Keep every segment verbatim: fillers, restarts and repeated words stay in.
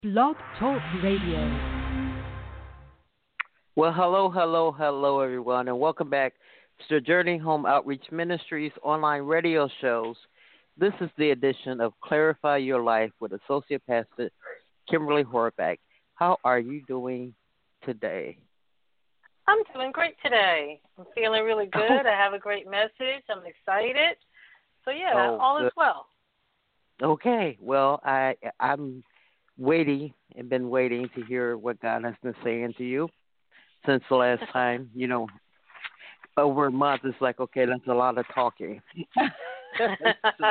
Blog Talk Radio. Well, hello, hello, hello, everyone, and welcome back to the Journey Home Outreach Ministries online radio shows. This is the edition of Clarify Your Life with Associate Pastor Kimberly Horvath. How are you doing today? I'm doing great today. I'm feeling really good. I have a great message. I'm excited. So, yeah, oh, all good. is well. Okay. Well, I, I'm waiting and been waiting to hear what God has been saying to you since the last time. You know, over a month, it's like, okay, that's a lot of talking. So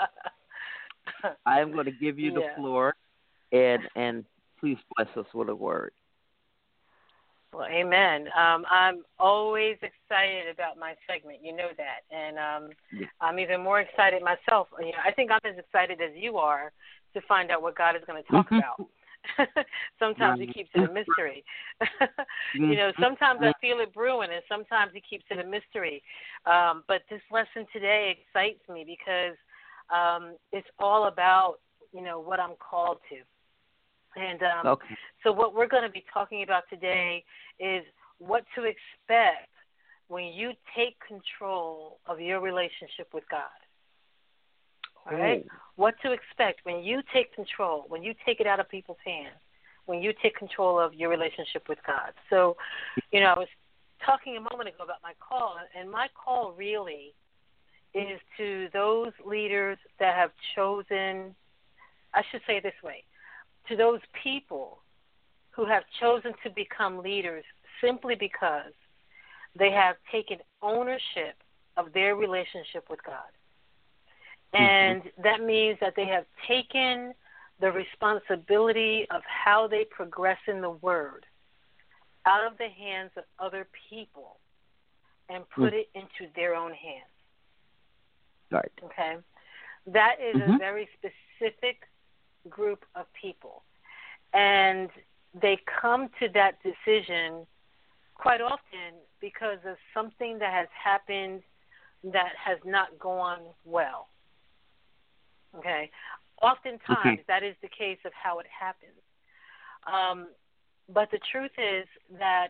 I'm going to give you the yeah. floor, and and please bless us with a word. Well, amen. Um, I'm always excited about my segment. You know that. And um, Yeah. I'm even more excited myself. You know, I think I'm as excited as you are to find out what God is going to talk about. Sometimes he keeps it a mystery. You know, sometimes I feel it brewing, and sometimes he keeps it a mystery. Um, but this lesson today excites me because um, it's all about, you know, what I'm called to. And um, Okay. so what we're going to be talking about today is what to expect when you take control of your relationship with God. All right? Oh. What to expect when you take control, when you take it out of people's hands, when you take control of your relationship with God. So, you know, I was talking a moment ago about my call, and my call really is to those leaders that have chosen, I should say it this way, to those people who have chosen to become leaders simply because they have taken ownership of their relationship with God. And that means that they have taken the responsibility of how they progress in the Word out of the hands of other people and put it into their own hands. Right. Okay? That is Mm-hmm. a very specific group of people. And they come to that decision quite often because of something that has happened that has not gone well. Okay? Oftentimes, Okay. that is the case of how it happens. Um, but the truth is that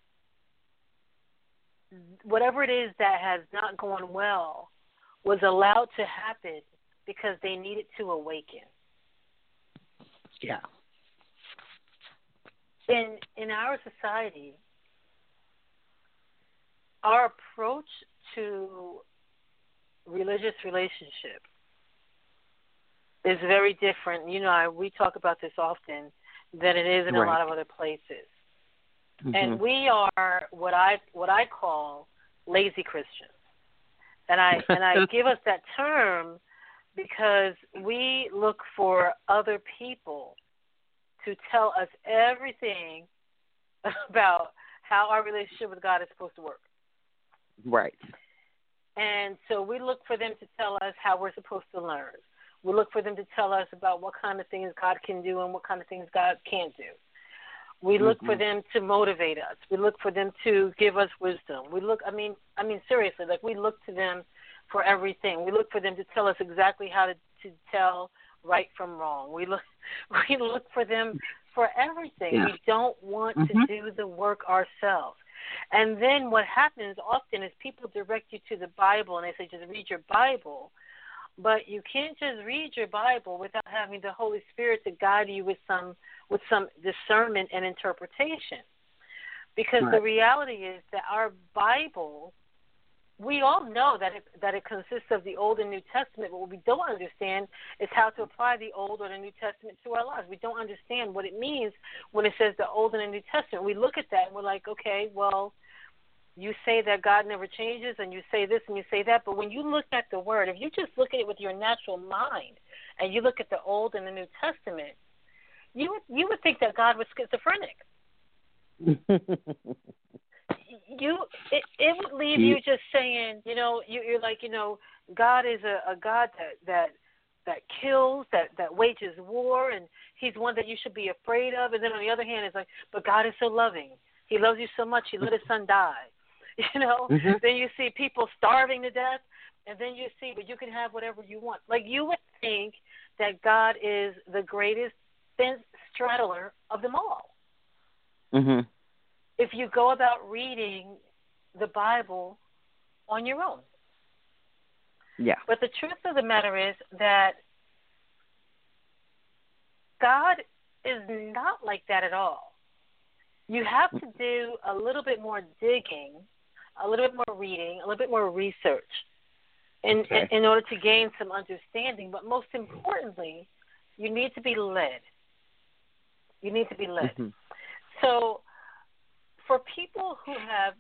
whatever it is that has not gone well was allowed to happen because they needed to awaken. Yeah. In in our society, our approach to religious relationship is very different. You know, I, we talk about this often, than it is in Right. a lot of other places. Mm-hmm. And we are what I what I call lazy Christians. And I and I give us that term because we look for other people to tell us everything about how our relationship with God is supposed to work. Right. And so we look for them to tell us how we're supposed to learn. We look for them to tell us about what kind of things God can do and what kind of things God can't do. We look Mm-hmm. for them to motivate us. We look for them to give us wisdom. We look, I mean, I mean seriously, like we look to them for everything. We look for them to tell us exactly how to, to tell right from wrong. We look, we look for them for everything. Yeah. We don't want Mm-hmm. to do the work ourselves. And then what happens often is people direct you to the Bible and they say, just read your Bible. But you can't just read your Bible without having the Holy Spirit to guide you with some with some discernment and interpretation. Because Right. the reality is that our Bible, we all know that it, that it consists of the Old and New Testament, but what we don't understand is how to apply the Old or the New Testament to our lives. We don't understand what it means when it says the Old and the New Testament. We look at that and we're like, okay, well, you say that God never changes, and you say this and you say that, but when you look at the Word, if you just look at it with your natural mind, and you look at the Old and the New Testament, you would you would think that God was schizophrenic. you it, it would leave you just saying, you know, you, you're like, you know, God is a, a God that that that kills, that that wages war, and He's one that you should be afraid of. And then on the other hand, it's like, but God is so loving. He loves you so much. He let His Son die. You know, mm-hmm. Then you see people starving to death, and then you see, but you can have whatever you want. Like, you would think that God is the greatest fence straddler of them all. Mhm. If you go about reading the Bible on your own. Yeah. But the truth of the matter is that God is not like that at all. You have to do a little bit more digging, a little bit more reading, a little bit more research in, Okay. in, in order to gain some understanding. But most importantly, you need to be led. You need to be led. Mhm. So for people who have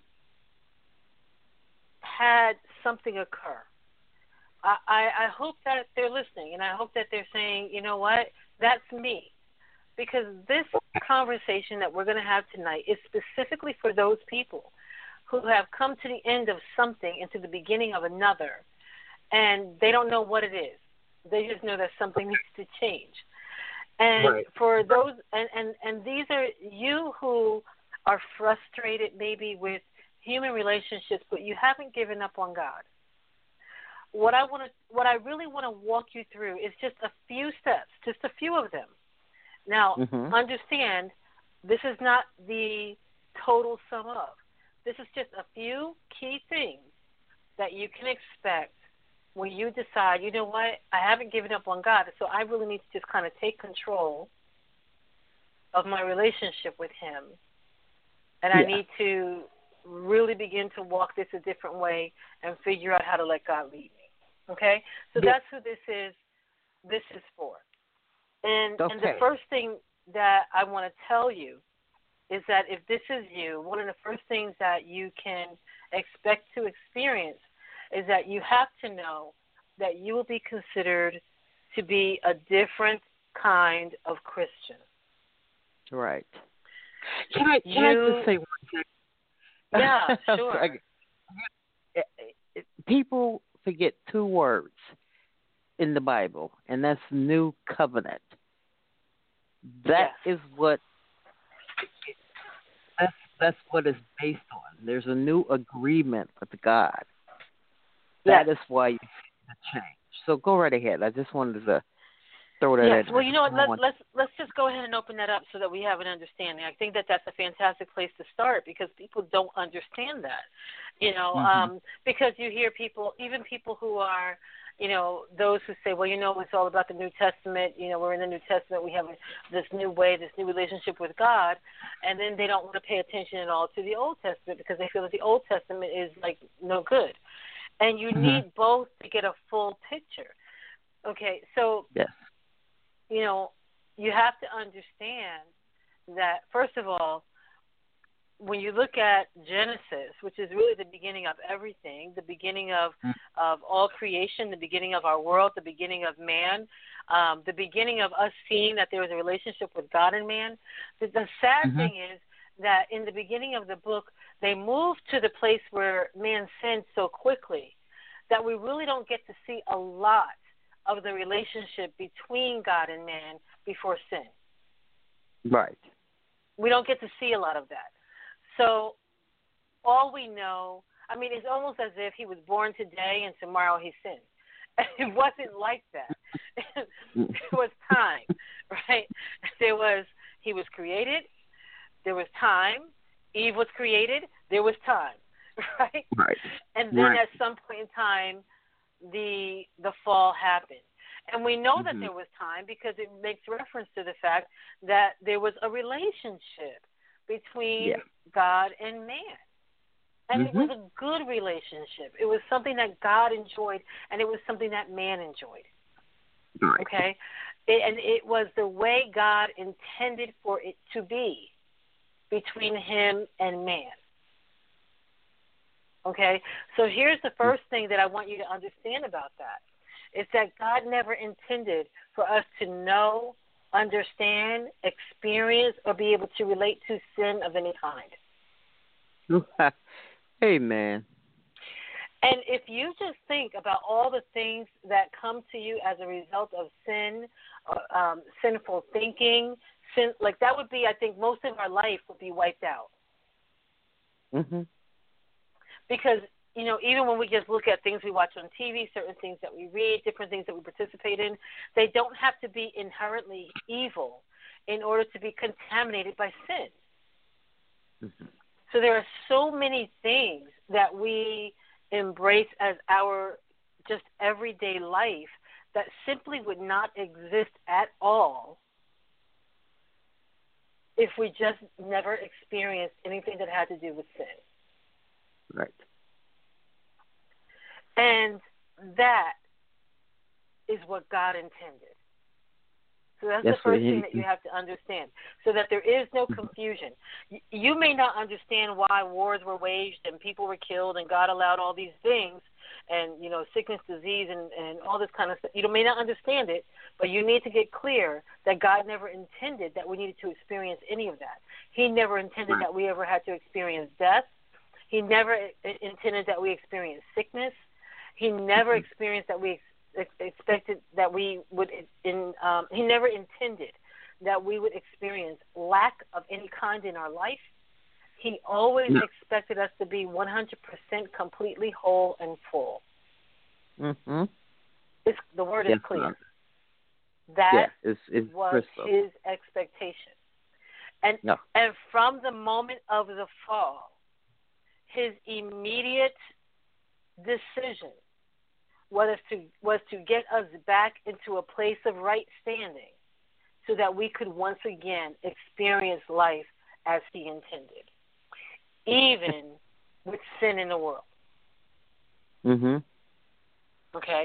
had something occur, I, I, I hope that they're listening, and I hope that they're saying, you know what, that's me. Because this conversation that we're going to have tonight is specifically for those people who have come to the end of something and to the beginning of another, and they don't know what it is. They just know that something needs to change. And Right. for those, and, and, and these are you who are frustrated maybe with human relationships, but you haven't given up on God. What I want to, what I really want to walk you through is just a few steps, just a few of them. Now, Mhm. understand, this is not the total sum of. This is just a few key things that you can expect when you decide, you know what, I haven't given up on God, so I really need to just kind of take control of my relationship with Him. And I Yeah. need to really begin to walk this a different way and figure out how to let God lead me. Okay? So Yeah. that's who this is. This is for. And, Okay. and the first thing that I want to tell you is that if this is you, one of the first things that you can expect to experience is that you have to know that you will be considered to be a different kind of Christian. Right. Can I can you, I just say one thing? Yeah, I'm sure. sorry. It- it- People forget two words in the Bible, and that's new covenant. That Yes. is what that's that's what it's based on. There's a new agreement with God. That Yes. is why you see the change. So go right ahead. I just wanted to throw that Yes. in Well, there. you know what? I Let, want- let's let's just go ahead and open that up so that we have an understanding. I think that that's a fantastic place to start because people don't understand that. You know, Mhm. um, because you hear people, even people who are, you know, those who say, well, you know, it's all about the New Testament. You know, we're in the New Testament. We have this new way, this new relationship with God, and then they don't want to pay attention at all to the Old Testament because they feel that the Old Testament is like no good. And you Mhm. need both to get a full picture. Okay, so Yes. you know, you have to understand that, first of all, when you look at Genesis, which is really the beginning of everything, the beginning of, of all creation, the beginning of our world, the beginning of man, um, the beginning of us seeing that there was a relationship with God and man, the, the sad Mhm. thing is that in the beginning of the book, they moved to the place where man sinned so quickly that we really don't get to see a lot of the relationship between God and man before sin. Right. We don't get to see a lot of that. So all we know, I mean, it's almost as if he was born today and tomorrow he sinned. It wasn't like that. There was time, right? There was, he was created, there was time. Eve was created, there was time, right? Right. And then Right. at some point in time, the the fall happened. And we know that Mhm. there was time because it makes reference to the fact that there was a relationship between Yeah. God and man. And it was Mhm. a good relationship. It was something that God enjoyed, and it was something that man enjoyed. Right. Okay? It, and it was the way God intended for it to be between him and man. Okay? So here's the first thing that I want you to understand about that. Is that God never intended for us to know, understand, experience, or be able to relate to sin of any kind. Amen. And if you just think about all the things that come to you as a result of sin, uh, um, sinful thinking, sin, like that would be, I think, most of our life would be wiped out. Mhm. Because, you know, even when we just look at things we watch on T V, certain things that we read, different things that we participate in, they don't have to be inherently evil. in order to be contaminated by sin. Mm-hmm. So there are so many things that we embrace as our just everyday life that simply would not exist at all if we just never experienced anything that had to do with sin. Right. And that is what God intended. So that's, that's the first thing that you have to understand, so that there is no confusion. You may not understand why wars were waged and people were killed and God allowed all these things and, you know, sickness, disease, and, and all this kind of stuff. You may not understand it, but you need to get clear that God never intended that we needed to experience any of that. He never intended that we ever had to experience death. He never intended that we experience sickness. He never experienced that we expected that we would in um, he never intended that we would experience lack of any kind in our life. He always no. expected us to be one hundred percent completely whole and full. Mm-hmm. It's, the word yes, is clear. ma'am. That yeah, it's, it's was crystal. his expectation. And no. and from the moment of the fall, his immediate decision was to was to get us back into a place of right standing so that we could once again experience life as he intended, even with sin in the world. Mm-hmm. Okay?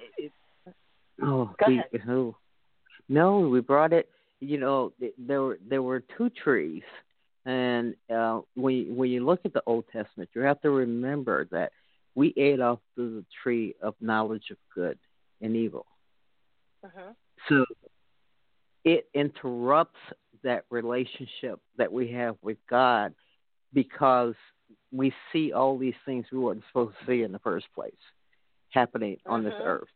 Oh, Go we, ahead. Oh, no, we brought it, you know, there were, there were two trees. And uh, when, you, when you look at the Old Testament, you have to remember that we ate off the tree of knowledge of good and evil. Mm-hmm. So it interrupts that relationship that we have with God because we see all these things we weren't supposed to see in the first place happening on mm-hmm. this earth.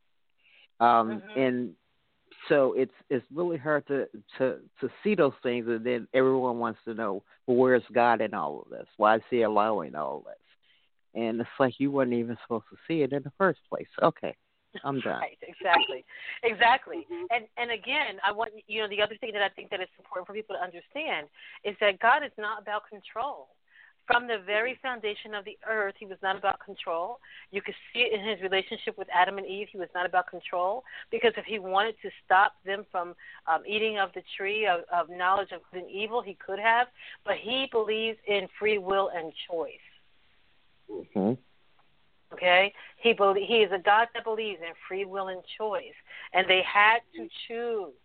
Um, mm-hmm. And so it's it's really hard to, to, to see those things, and then everyone wants to know, well, where's God in all of this? Why is he allowing all of this? And it's like you weren't even supposed to see it in the first place. Okay, I'm done. Right, exactly, exactly. And and again, I want you know the other thing that I think that is important for people to understand is that God is not about control. From the very foundation of the earth, he was not about control. You could see it in his relationship with Adam and Eve. He was not about control, because if he wanted to stop them from um, eating of the tree of, of knowledge of good and evil, he could have. But he believes in free will and choice. Mm-hmm. Okay? He be- he is a God that believes in free will and choice. And they had to choose.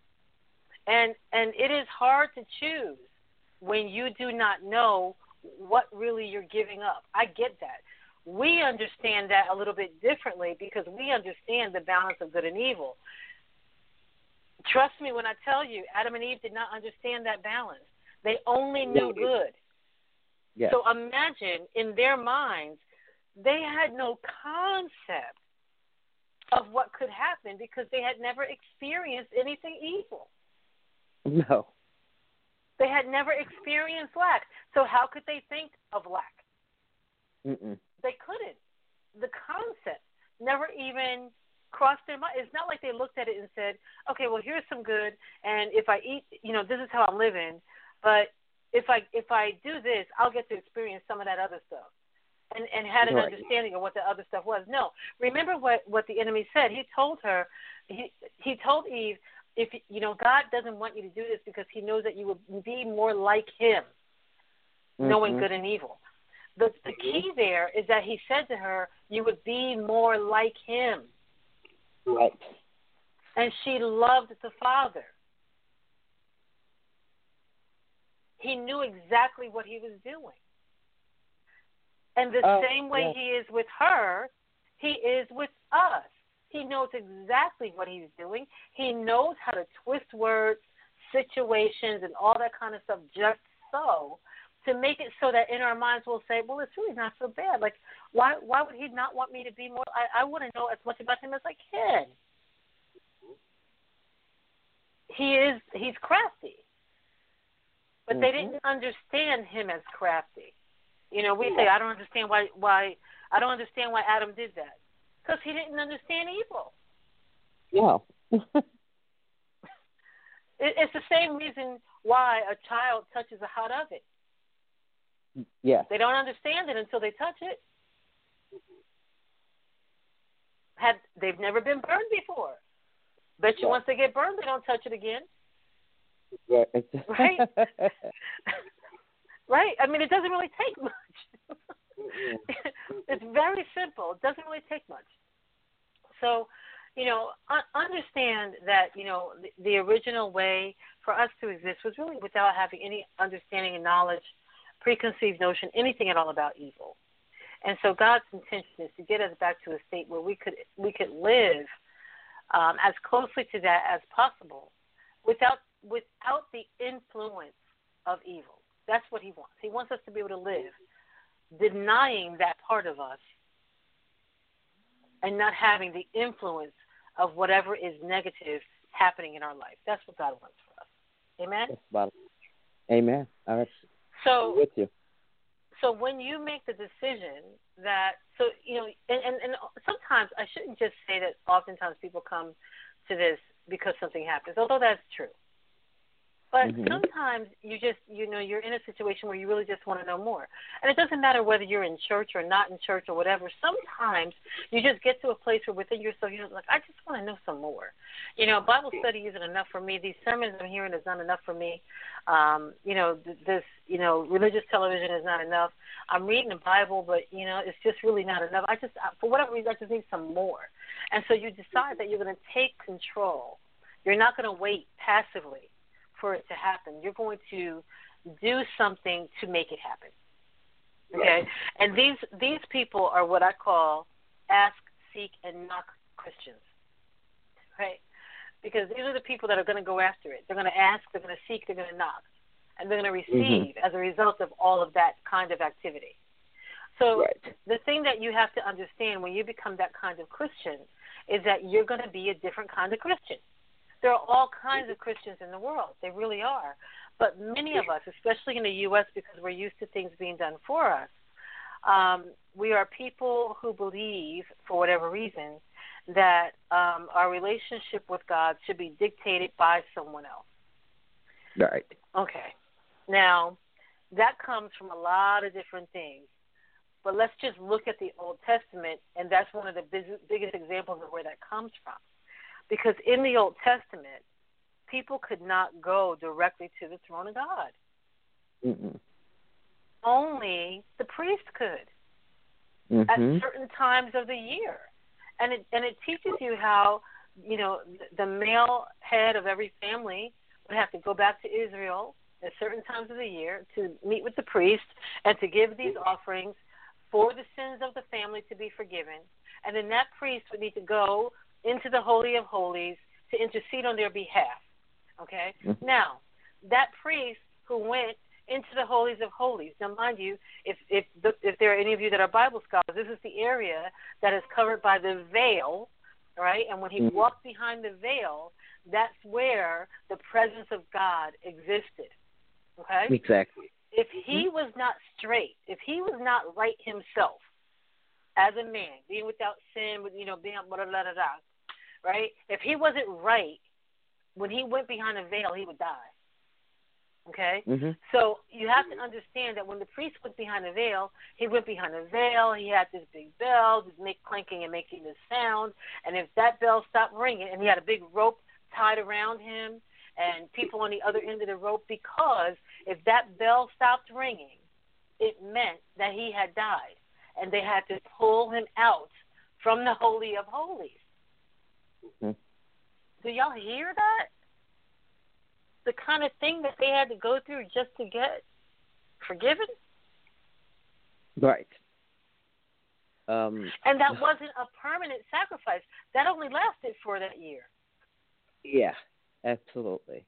And and it is hard to choose when you do not know what really you're giving up. I get that. We understand that a little bit differently because we understand the balance of good and evil. Trust me when I tell you, Adam and Eve did not understand that balance. They only knew good. Yes. So imagine in their minds, they had no concept of what could happen because they had never experienced anything evil. No. They had never experienced lack. So how could they think of lack? Mm-mm. They couldn't. The concept never even crossed their mind. It's not like they looked at it and said, okay, well, here's some good, and if I eat, you know, this is how I'm living, but if I if I do this, I'll get to experience some of that other stuff. And, and had an right. understanding of what the other stuff was. No. Remember what, what the enemy said. He told her, he he told Eve, if you know, God doesn't want you to do this because he knows that you will be more like him, mm-hmm. knowing good and evil. The, the key there is that he said to her, you would be more like him. Right. And she loved the Father. He knew exactly what he was doing. And the uh, same way yeah. he is with her, he is with us. He knows exactly what he's doing. He knows how to twist words, situations, and all that kind of stuff just so to make it so that in our minds we'll say, well, it's really not so bad. Like, why why would he not want me to be more? I, I want to know as much about him as I can. He is, he's crafty. But mm-hmm. they didn't understand him as crafty. You know, we say, I don't understand why, why I don't understand why Adam did that. Because he didn't understand evil. Yeah. It, it's the same reason why a child touches a hot oven. Yes. They don't understand it until they touch it. Had they've never been burned before. Bet you Right. once they get burned, they don't touch it again. Right. Right? Right? I mean, it doesn't really take much. It's very simple. It doesn't really take much. So, you know, un- understand that, you know, the, the original way for us to exist was really without having any understanding and knowledge, preconceived notion, anything at all about evil. And so God's intention is to get us back to a state where we could we could live um, as closely to that as possible without without the influence of evil. That's what he wants. He wants us to be able to live denying that part of us and not having the influence of whatever is negative happening in our life. That's what God wants for us. Amen? That's Amen. All right. So, I'm with you. So when you make the decision that, so, you know, and, and, and sometimes I shouldn't just say that oftentimes people come to this because something happens, although that's true. But mm-hmm. sometimes you just, you know, you're in a situation where you really just want to know more. And it doesn't matter whether you're in church or not in church or whatever. Sometimes you just get to a place where within yourself you're like, I just want to know some more. You know, Bible study isn't enough for me. These sermons I'm hearing is not enough for me. Um, you know, this, you know, religious television is not enough. I'm reading the Bible, but, you know, it's just really not enough. I just, for whatever reason, I just need some more. And so you decide that you're going to take control. You're not going to wait passively for it to happen. You're going to do something to make it happen. Okay? Right. And these these people are what I call ask, seek, and knock Christians. Right? Because these are the people that are going to go after it. They're going to ask, they're going to seek, they're going to knock. And they're going to receive mm-hmm. as a result of all of that kind of activity. So right. the thing that you have to understand when you become that kind of Christian is that you're going to be a different kind of Christian. There are all kinds of Christians in the world. They really are. But many of us, especially in the U S because we're used to things being done for us, um, we are people who believe, for whatever reason, that um, our relationship with God should be dictated by someone else. Right. Okay. Now, that comes from a lot of different things. But let's just look at the Old Testament, and that's one of the biggest examples of where that comes from. Because in the Old Testament, people could not go directly to the throne of God. Mm-mm. Only the priest could mm-hmm. at certain times of the year. And it and it teaches you how, you know, the male head of every family would have to go back to Israel at certain times of the year to meet with the priest and to give these offerings for the sins of the family to be forgiven. And then that priest would need to go into the Holy of Holies to intercede on their behalf, okay? Mm-hmm. Now, that priest who went into the Holies of Holies, now mind you, if if the, if there are any of you that are Bible scholars, this is the area that is covered by the veil, right? And when he mm-hmm. walked behind the veil, that's where the presence of God existed, okay? Exactly. If he was not straight, if he was not right himself, as a man, being without sin, with you know, being blah, blah, blah, blah, right? If he wasn't right, when he went behind the veil, he would die. Okay? Mm-hmm. So you have to understand that when the priest went behind the veil, he went behind the veil, he had this big bell, just make clanking and making this sound, and if that bell stopped ringing, and he had a big rope tied around him, and people on the other end of the rope, because if that bell stopped ringing, it meant that he had died. And they had to pull him out from the Holy of Holies. Mm-hmm. Do y'all hear that? The kind of thing that they had to go through just to get forgiven? Right. Um, and that wasn't a permanent sacrifice. That only lasted for that year. Yeah, absolutely.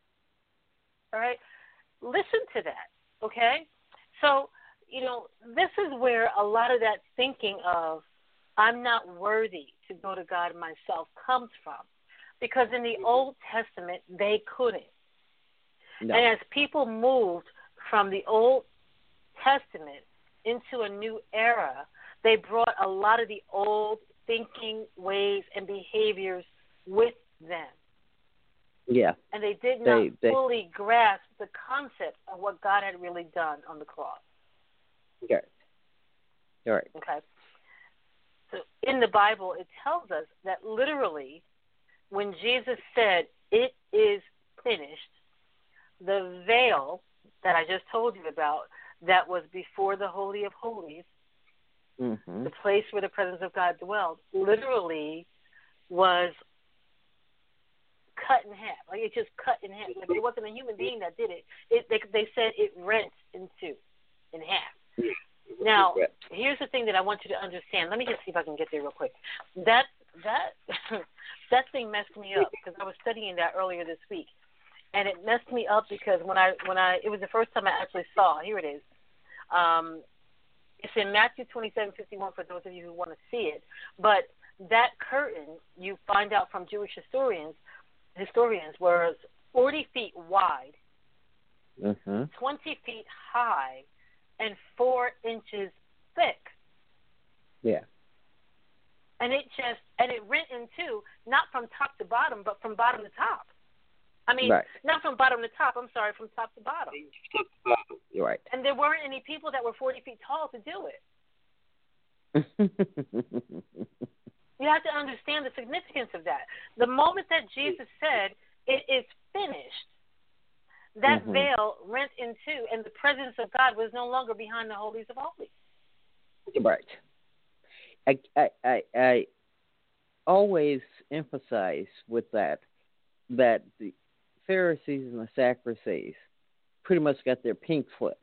All right? Listen to that, okay? So, you know, this is where a lot of that thinking of I'm not worthy to go to God myself comes from. Because in the Old Testament, they couldn't. No. And as people moved from the Old Testament into a new era, they brought a lot of the old thinking, ways, and behaviors with them. Yeah. And they did not They they fully grasp the concept of what God had really done on the cross. yeah. All right. Okay. So in the Bible, it tells us that literally, when Jesus said, "It is finished," the veil that I just told you about, that was before the Holy of Holies, Mm-hmm. the place where the presence of God dwelled, literally was cut in half. Like it just cut in half. Like it wasn't a human being that did it. It they, they said it rent in two, in half. Now, here's the thing that I want you to understand. Let me just see if I can get there real quick. That that that thing messed me up because I was studying that earlier this week, and it messed me up because when I when I it was the first time I actually saw. Here it is. Um, it's in Matthew twenty-seven fifty-one for those of you who want to see it. But that curtain, you find out from Jewish historians, historians was forty feet wide, Mm-hmm. twenty feet high, and four inches thick. Yeah. And it just and it rent in two, not from top to bottom, but from bottom to top. I mean, Right. not from bottom to top. I'm sorry, from top to bottom. You're right. And there weren't any people that were forty feet tall to do it. You have to understand the significance of that. The moment that Jesus said, "It is finished," that mm-hmm. veil rent in two, and the presence of God was no longer behind the holies of holies. Right. I, I, I, I always emphasize with that that the Pharisees and the Sadducees pretty much got their pink slips.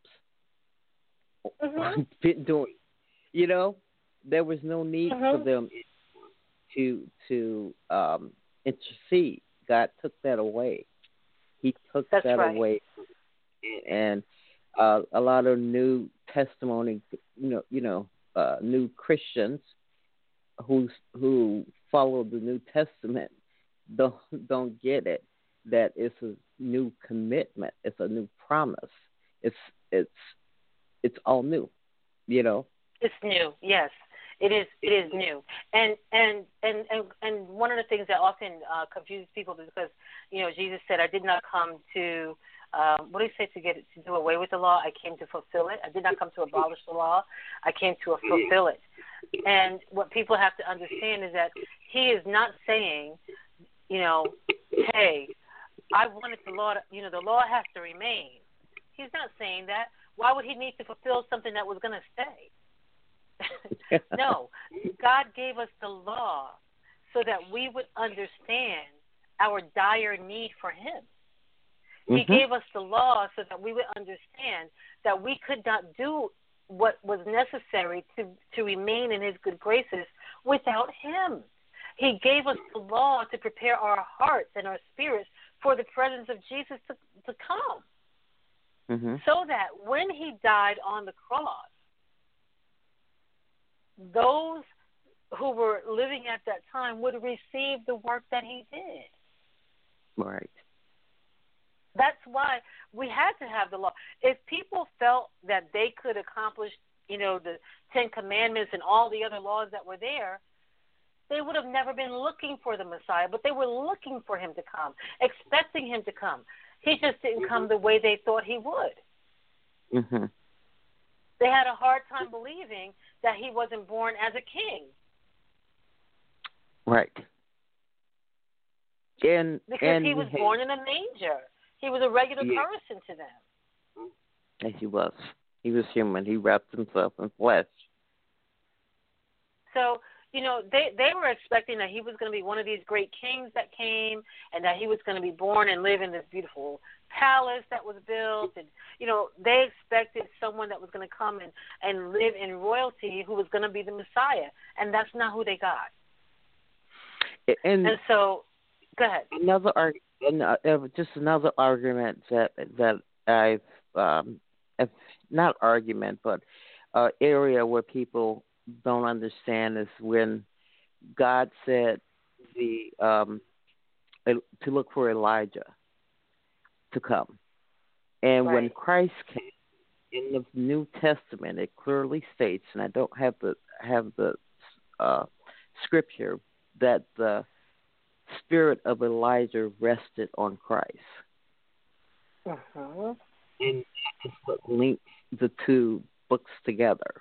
Mm-hmm. Doing, you know, there was no need mm-hmm. for them to to um, intercede. God took that away. He took That's that right. away, and uh, a lot of new testimony, you know, you know, uh, new Christians who who follow the New Testament don't don't get it. That it's a new commitment. It's a new promise. It's it's it's all new. You know. It's new. Yes, it is. It is new. And and and and, and one of the things that often uh, confuses people is because you know Jesus said, "I did not come to." Um, what do you say to get to do away with the law? I came to fulfill it. I did not come to abolish the law. I came to fulfill it. And what people have to understand is that he is not saying, you know, hey, I wanted the law to, you know, the law has to remain. He's not saying that. Why would he need to fulfill something that was going to stay? No, God gave us the law so that we would understand our dire need for him. He mm-hmm. gave us the law so that we would understand that we could not do what was necessary to, to remain in his good graces without him. He gave us the law to prepare our hearts and our spirits for the presence of Jesus to, to come. Mm-hmm. So that when he died on the cross, those who were living at that time would receive the work that he did. Right. That's why we had to have the law. If people felt that they could accomplish, you know, the Ten Commandments and all the other laws that were there, they would have never been looking for the Messiah, but they were looking for him to come, expecting him to come. He just didn't come the way they thought he would. Mm-hmm. They had a hard time believing that he wasn't born as a king. Right. And, because and he was he, born in a manger. He was a regular yeah. person to them. Yes, he was. He was human. He wrapped himself in flesh. So, you know, they, they were expecting that he was going to be one of these great kings that came and that he was going to be born and live in this beautiful palace that was built. And, you know, they expected someone that was going to come and, and live in royalty who was going to be the Messiah. And that's not who they got. And, and so, go ahead. Another argument. Just another argument that that I've um, not argument, but uh, area where people don't understand is when God said the um, to look for Elijah to come, and right. when Christ came in the New Testament, it clearly states, and I don't have the have the uh, scripture that the spirit of Elijah rested on Christ. Mm-hmm. And that's what links the two books together.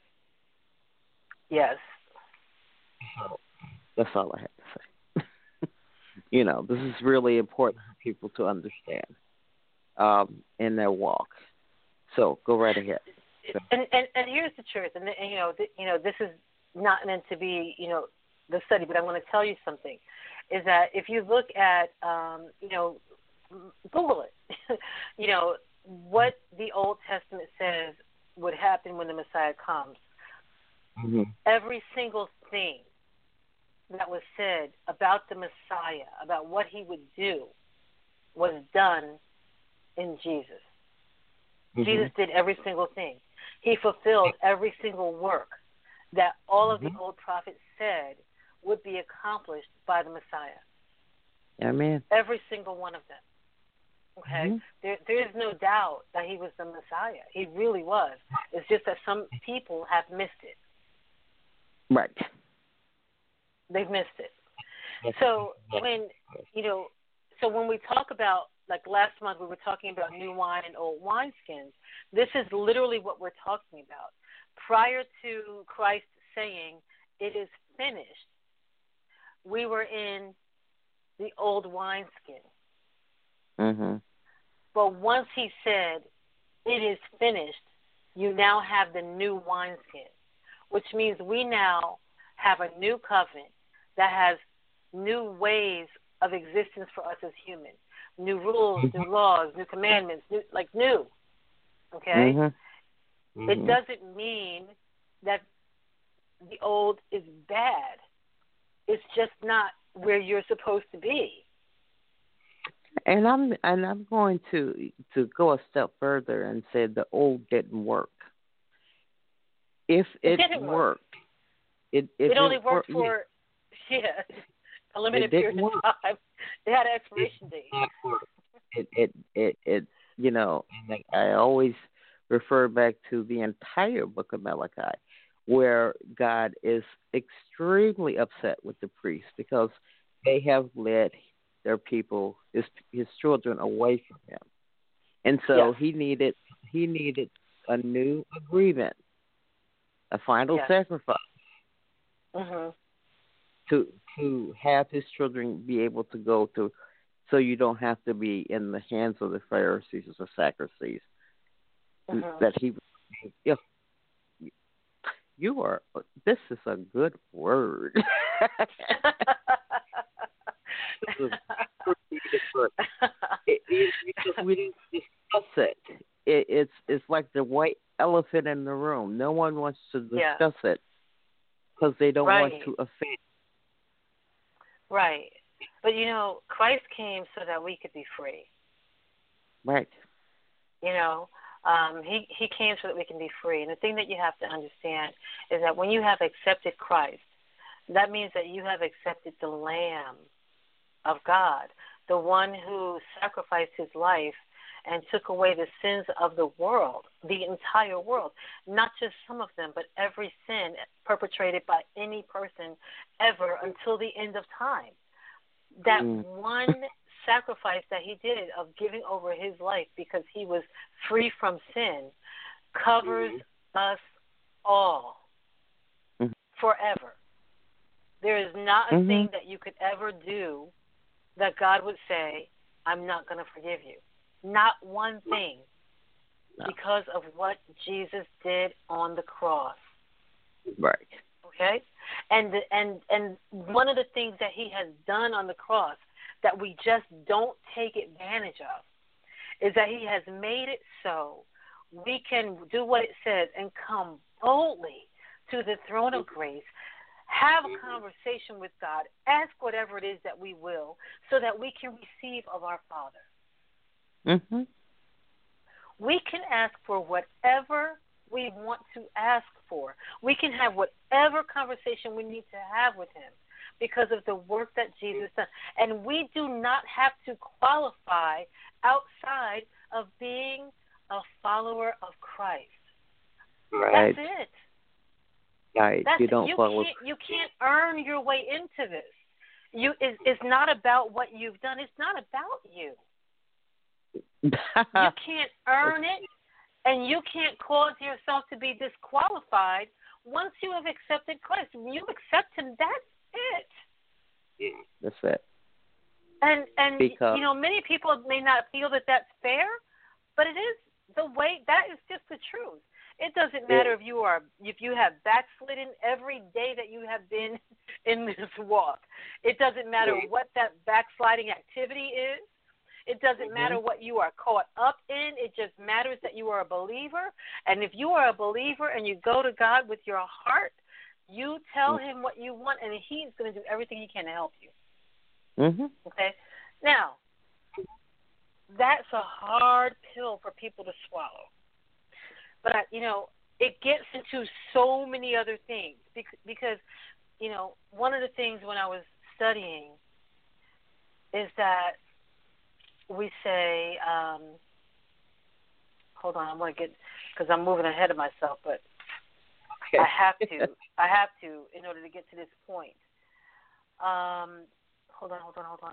Yes. So that's all I have to say. You know, this is really important for people to understand um, in their walk. So go right ahead. And, and and here's the truth, and, and you know, th- you know, this is not meant to be, you know, the study, but I want to tell you something. Is that if you look at, um, you know, Google it, you know, what the Old Testament says would happen when the Messiah comes. Mm-hmm. Every single thing that was said about the Messiah, about what he would do, was done in Jesus. Mm-hmm. Jesus did every single thing. He fulfilled every single work that all of mm-hmm. the old prophets said would be accomplished by the Messiah. Amen. Every single one of them. Okay? Mm-hmm. There, there is no doubt that he was the Messiah. He really was. It's just that some people have missed it. Right. They've missed it. So when, you know, so when we talk about, like last month we were talking about new wine and old wineskins, this is literally what we're talking about. Prior to Christ saying, it is finished, we were in the old wineskin. Mm-hmm. But once he said, it is finished, you now have the new wineskin, which means we now have a new covenant that has new ways of existence for us as humans. New rules, new laws, new commandments, new, like new. Okay? Mm-hmm. Mm-hmm. It doesn't mean that the old is bad. It's just not where you're supposed to be. And I'm and I'm going to to go a step further and say the old didn't work. If it, it didn't worked, work. it it, it only it worked work, for yeah, a limited it period of time. It had an expiration date. It it it it you know, like I always refer back to the entire book of Malachi, where God is extremely upset with the priests because they have led their people, his his children, away from him, and so yes. he needed he needed a new agreement, a final yes. sacrifice, mm-hmm. to to have his children be able to go to, so you don't have to be in the hands of the Pharisees or the Sadducees. Mm-hmm. That he, if you are, this is a good word. it, it, because we didn't discuss it. it. It's it's like the white elephant in the room. No one wants to discuss yeah. it because they don't right. want to offend. Right. But, you know, Christ came so that we could be free. Right. You know, um, he, he came so that we can be free. And the thing that you have to understand is that when you have accepted Christ, that means that you have accepted the Lamb of God, the one who sacrificed his life and took away the sins of the world, the entire world, not just some of them, but every sin perpetrated by any person ever until the end of time. That mm. one sacrifice that he did of giving over his life because he was free from sin covers mm-hmm. us all mm-hmm. forever. There is not a mm-hmm. thing that you could ever do that God would say, I'm not going to forgive you. Not one thing, no. because of what Jesus did on the cross. Right. Okay? And the, and and one of the things that he has done on the cross that we just don't take advantage of is that he has made it so we can do what it says and come boldly to the throne of grace, have a conversation with God, ask whatever it is that we will, so that we can receive of our Father. Mm-hmm. We can ask for whatever we want to ask for. We can have whatever conversation we need to have with him because of the work that Jesus done. And we do not have to qualify outside of being a follower of Christ. Right. That's it. Right. That's you don't you follow. Can't, you can't earn your way into this. You is is not about what you've done. It's not about you. You can't earn it, and you can't cause yourself to be disqualified once you have accepted Christ. When you accept Him, that's it. That's it. And and because, you know, many people may not feel that that's fair, but it is the way. That is just the truth. It doesn't matter if you are if you have backslidden every day that you have been in this walk. It doesn't matter what that backsliding activity is. It doesn't matter what you are caught up in. It just matters that you are a believer. And if you are a believer and you go to God with your heart, you tell Him what you want, and He's going to do everything He can to help you. Mm-hmm. Okay? Now, that's a hard pill for people to swallow. But, you know, it gets into so many other things because, you know, one of the things when I was studying is that we say, um, hold on, I want to get, because I'm moving ahead of myself, but okay. I have to, I have to in order to get to this point. Um, hold on, hold on, hold on.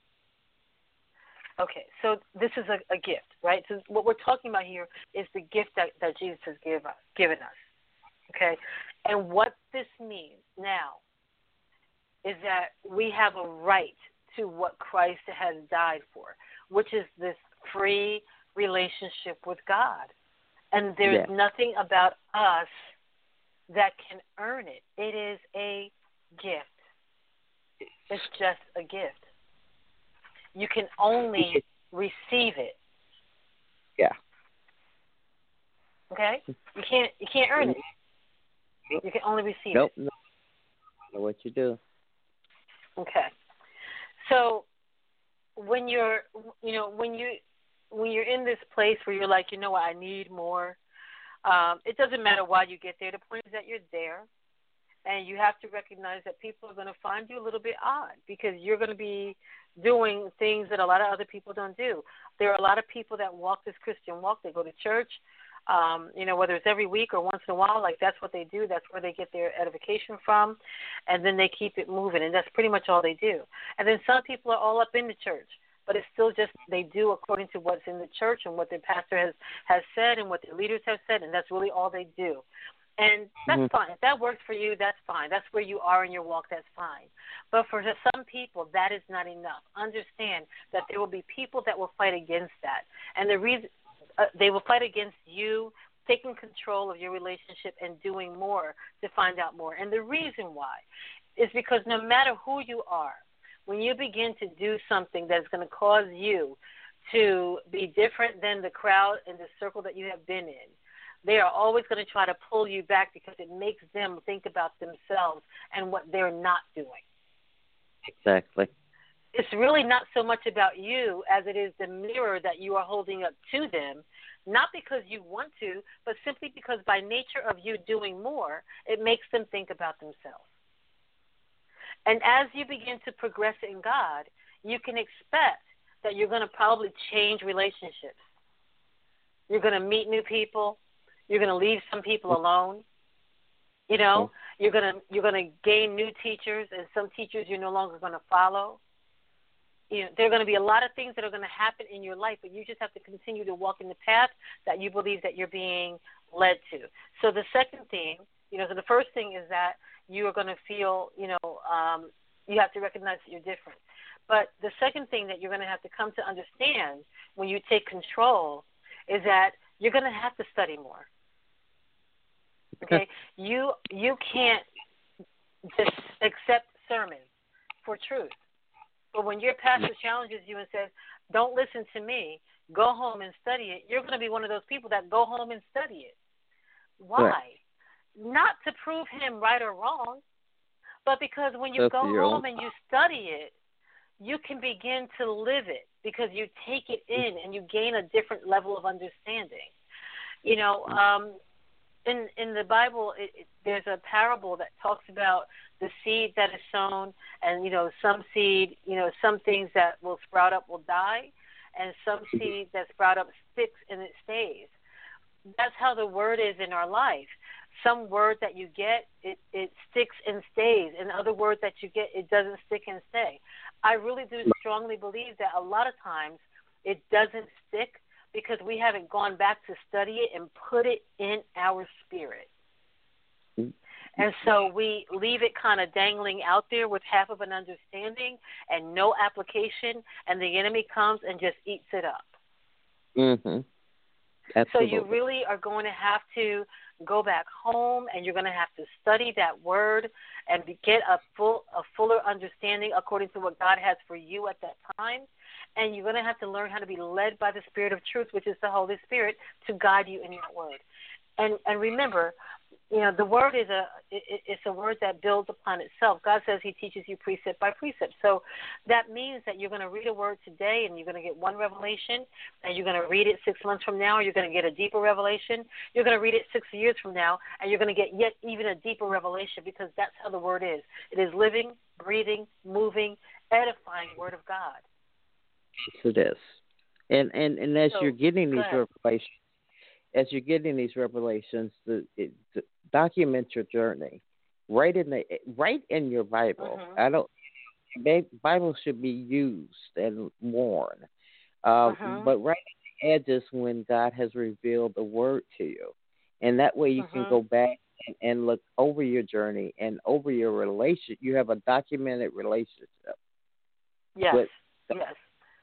Okay, so this is a, a gift, right? So what we're talking about here is the gift that, that Jesus has give us, given us, okay? And what this means now is that we have a right to what Christ has died for, which is this free relationship with God. And there's yeah. nothing about us that can earn it. It is a gift. It's just a gift. You can only receive it. Yeah. Okay? You can't you can't earn it. You can only receive nope. it. Nope. No. What you do. Okay. So when you're you know, when you when you're in this place where you're like, you know what, I need more, um, it doesn't matter why you get there. The point is that you're there. And you have to recognize that people are going to find you a little bit odd because you're going to be doing things that a lot of other people don't do. There are a lot of people that walk this Christian walk. They go to church, um, you know, whether it's every week or once in a while. Like that's what they do. That's where they get their edification from. And then they keep it moving. And that's pretty much all they do. And then some people are all up in the church. But it's still just they do according to what's in the church and what their pastor has, has said and what their leaders have said. And that's really all they do. And that's mm-hmm. fine. If that works for you, that's fine. That's where you are in your walk, that's fine. But for some people, that is not enough. Understand that there will be people that will fight against that. And the reason uh, they will fight against you taking control of your relationship and doing more to find out more. And the reason why is because no matter who you are, when you begin to do something that's going to cause you to be different than the crowd and the circle that you have been in, they are always going to try to pull you back because it makes them think about themselves and what they're not doing. Exactly. It's really not so much about you as it is the mirror that you are holding up to them, not because you want to, but simply because by nature of you doing more, it makes them think about themselves. And as you begin to progress in God, you can expect that you're going to probably change relationships. You're going to meet new people. You're going to leave some people alone. You know, you're going to you're going to gain new teachers, and some teachers you're no longer going to follow. You know, there are going to be a lot of things that are going to happen in your life, but you just have to continue to walk in the path that you believe that you're being led to. So the second thing, you know, so the first thing is that you are going to feel, you know, um, you have to recognize that you're different. But the second thing that you're going to have to come to understand when you take control is that you're going to have to study more. Okay, you you can't just accept sermons for truth. But when your pastor challenges you and says, "Don't listen to me, go home and study it," you're going to be one of those people that go home and study it. Why? Right. Not to prove him right or wrong, but because when you go home and you study it, you can begin to live it because you take it in and you gain a different level of understanding. You know, um, in in the Bible, it, it, there's a parable that talks about the seed that is sown, and you know, some seed, you know, some things that will sprout up will die, and some seed that sprout up sticks and it stays. That's how the word is in our life. Some word that you get, it, it sticks and stays. And other words that you get, it doesn't stick and stay. I really do strongly believe that a lot of times it doesn't stick because we haven't gone back to study it and put it in our spirit. And so we leave it kind of dangling out there with half of an understanding and no application, and the enemy comes and just eats it up. Mm-hmm. So you really are going to have to go back home, and you're going to have to study that word and get a full, a fuller understanding according to what God has for you at that time. And you're going to have to learn how to be led by the Spirit of truth, which is the Holy Spirit, to guide you in that word. And and remember, you know, the word is a it, it's a word that builds upon itself. God says He teaches you precept by precept. So that means that you're going to read a word today, and you're going to get one revelation, and you're going to read it six months from now, and you're going to get a deeper revelation. You're going to read it six years from now, and you're going to get yet even a deeper revelation, because that's how the word is. It is living, breathing, moving, edifying word of God. Yes, it is. And and and as So, you're getting these ahead. revelations. As you're getting these revelations, the, it, the, document your journey. Write in the write in your Bible. Mm-hmm. I don't. Bible should be used and worn, uh, Mm-hmm. but right at the edges when God has revealed the word to you, and that way you Mm-hmm. can go back and, and look over your journey and over your relation. You have a documented relationship. Yes. With, Yes.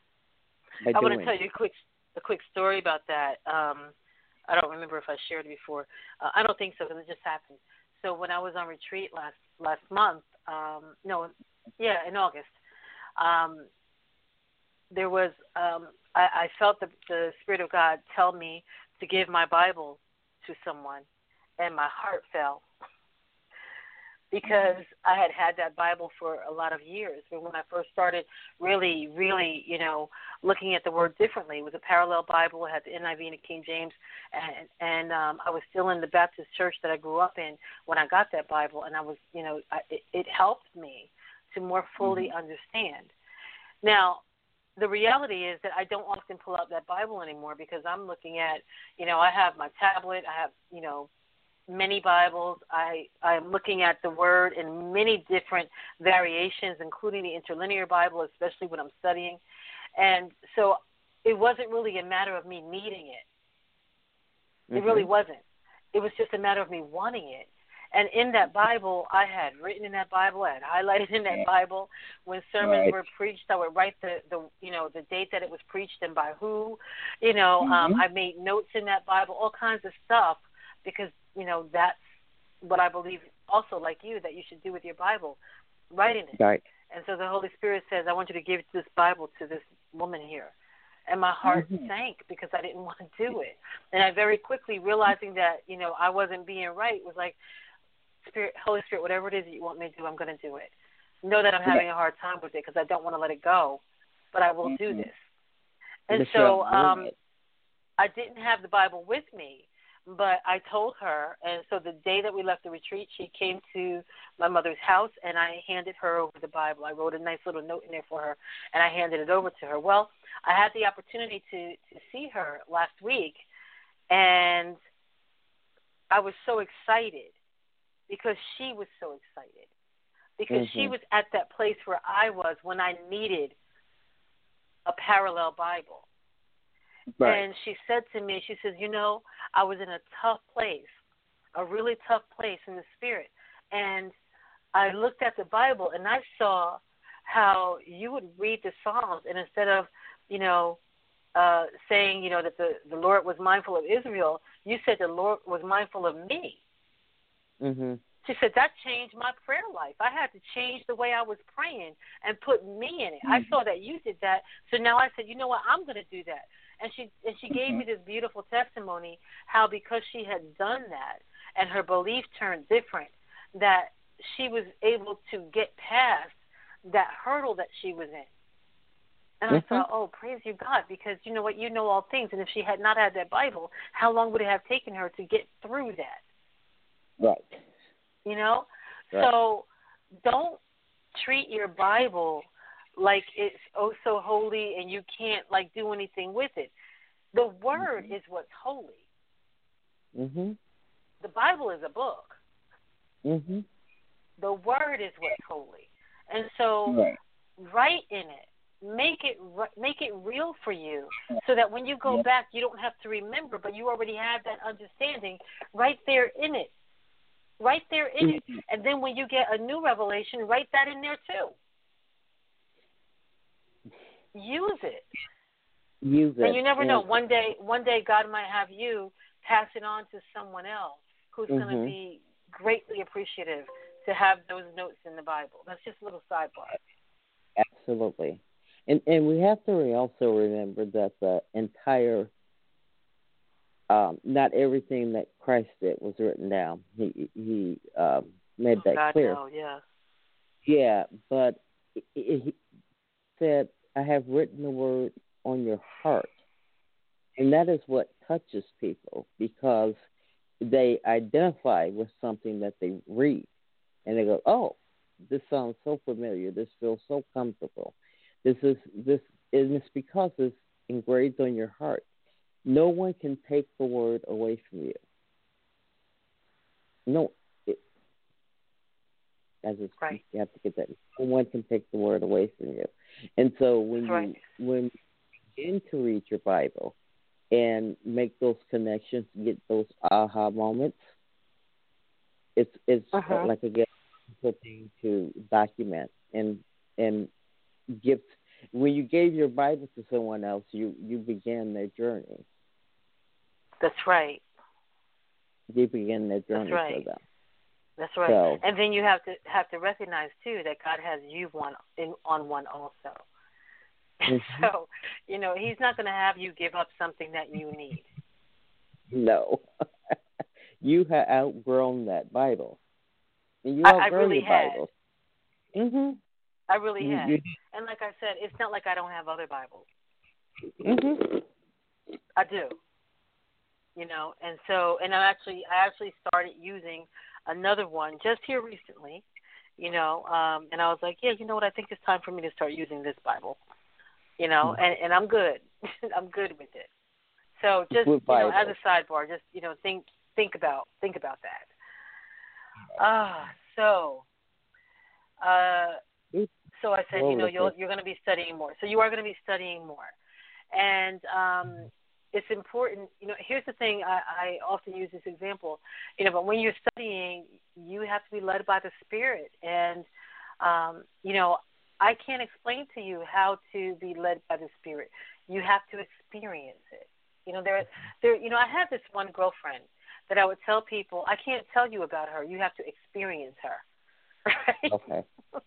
I want to tell you a quick a quick story about that. Um, I don't remember if I shared it before. Uh, I don't think so, because it just happened. So when I was on retreat last last month, um, no, yeah, in August, um, there was um, I, I felt the, the Spirit of God tell me to give my Bible to someone, and my heart fell. Because I had had that Bible for a lot of years. But when I first started really, really, you know, looking at the word differently, it was a parallel Bible. It had the N I V and the King James. And, and um, I was still in the Baptist church that I grew up in when I got that Bible. And I was, you know, I, it, it helped me to more fully mm-hmm. understand. Now, the reality is that I don't often pull out that Bible anymore, because I'm looking at, you know, I have my tablet. I have, you know, many Bibles. I, I'm looking at the Word in many different variations, including the interlinear Bible, especially when I'm studying. And so it wasn't really a matter of me needing it. It mm-hmm. really wasn't. It was just a matter of me wanting it. And in that Bible, I had written in that Bible, I had highlighted in that Bible. When sermons right. were preached, I would write the, the, you know, the date that it was preached and by who. You know, mm-hmm. um, I made notes in that Bible, all kinds of stuff, because you know, that's what I believe also, like you, that you should do with your Bible, writing it. Right. And so the Holy Spirit says, I want you to give this Bible to this woman here. And my heart mm-hmm. sank, because I didn't want to do it. And I very quickly, realizing that, you know, I wasn't being right, was like, Spirit, Holy Spirit, whatever it is that you want me to do, I'm going to do it. Know that I'm having yeah. a hard time with it, because I don't want to let it go, but I will mm-hmm. do this. And so um, I didn't have the Bible with me. But I told her, and so the day that we left the retreat, she came to my mother's house, and I handed her over the Bible. I wrote a nice little note in there for her, and I handed it over to her. Well, I had the opportunity to, to see her last week, and I was so excited because she was so excited, because mm-hmm. she was at that place where I was when I needed a parallel Bible. Right. And she said to me, she says, you know, I was in a tough place, a really tough place in the spirit. And I looked at the Bible, and I saw how you would read the Psalms, and instead of, you know, uh, saying, you know, that the, the Lord was mindful of Israel, you said the Lord was mindful of me. Mm-hmm. She said, that changed my prayer life. I had to change the way I was praying and put me in it. Mm-hmm. I saw that you did that. So now I said, you know what, I'm going to do that. And she and she gave me this beautiful testimony how, because she had done that and her belief turned different, that she was able to get past that hurdle that she was in. And mm-hmm. I thought, oh, praise you, God, because you know what, you know all things. And if she had not had that Bible, how long would it have taken her to get through that? Right. You know? Right. So don't treat your Bible like it's oh so holy and you can't like do anything with it. The Word mm-hmm. is what's holy. Mm-hmm. The Bible is a book. Mhm. The Word is what's holy, and so Right. write in it. Make it make it real for you, so that when you go Yep. back, you don't have to remember, but you already have that understanding right there in it, right there in it. Mhm. And then when you get a new revelation, write that in there too. Use it, Use and it. you never know. And One day, one day, God might have you pass it on to someone else who's going to mhm. be greatly appreciative to have those notes in the Bible. That's just a little sidebar. Absolutely. And and we have to re- also remember that the entire um, not everything that Christ did was written down. He he um, made Oh, that God, clear. no, yeah. Yeah, but he he said, "I have written the word on your heart," and that is what touches people because they identify with something that they read, and they go, "Oh, this sounds so familiar. This feels so comfortable. This is this, and it's because it's engraved on your heart. No one can take the word away from you. No, it, as it's, Right. you have to get that. No one can take the word away from you. And so when That's you right. when you begin to read your Bible and make those connections, get those aha moments, it's it's uh, Uh-huh. like again something to document and and give. When you gave your Bible to someone else, you you began their journey. That's right. You began their That's journey for right. them. That's right. So And then you have to have to recognize too that God has you one in on one also. mhm. So, you know, He's not going to have you give up something that you need. No, you have outgrown that Bible. And you I, I outgrow really your had. Bible. Mhm. I really You had. you. And like I said, it's not like I don't have other Bibles. Mhm. I do. You know, and so and I actually I actually started using another one just here recently. You know, um, and I was like, yeah, you know what? I think it's time for me to start using this Bible. You know, and and I'm good. I'm good with it. So just Good you know, as Bible. a sidebar, just you know, think think about think about that. Ah, so uh, It's so I said, you know, you'll wonderful. you're going to be studying more. So you are going to be studying more, and um, it's important. You know, here's the thing. I, I often use this example. You know, but when you're studying, you have to be led by the Spirit, and um, you know, I can't explain to you how to be led by the Spirit. You have to experience it. You know, there, there. You know, I had this one girlfriend that I would tell people, I can't tell you about her. You have to experience her, right? Okay.